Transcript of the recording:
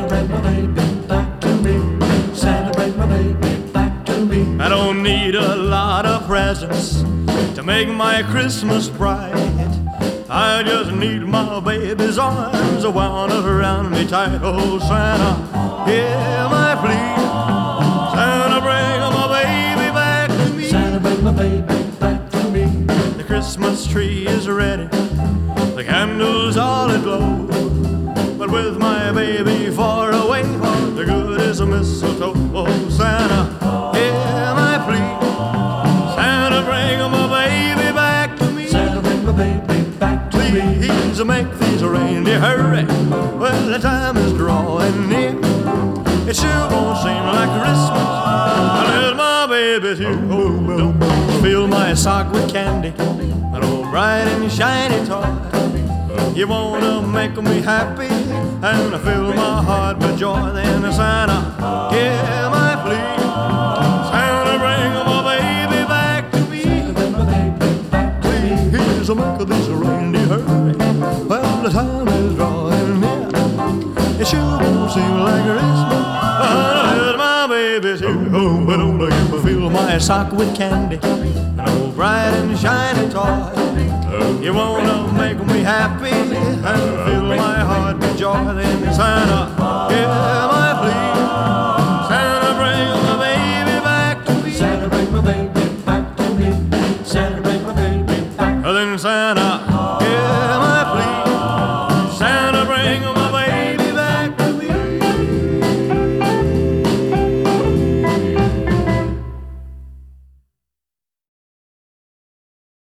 bring my baby back to me. Santa, bring my baby back to me. I don't need a lot of presents to make my Christmas bright. I just need my baby's arms wound around me tight. Oh, Santa, hear my plea. Santa, bring my baby back to me. Santa, bring my baby back to me. The Christmas tree is ready, the candles all aglow, but with my baby far away, what the good is a mistletoe. Oh, Santa, hear my plea. Santa, bring my baby back to me. Santa, bring my baby back to me. Please make these reindeer hurry. Well, the time is drawing near. It sure won't seem like Christmas unless my baby's here. Oh, don't fill my sock with candy, an old bright and shiny toy. You wanna make me happy and fill my heart with joy. Then Santa, hear my plea. Santa, bring my baby back to me. Santa, bring my baby back to me. Please make these reindeer hurry. Well, the time is drawing near. It sure won't seem like Christmas unless my baby's here. Oh, but don't let me fill my sock with candy, an old bright and shiny toy. You wanna make me happy and fill my heart with joy. Then Santa, hear my plea. Santa, bring my baby back to me. Santa, bring my baby back to me. Santa, bring my baby back. Then Santa,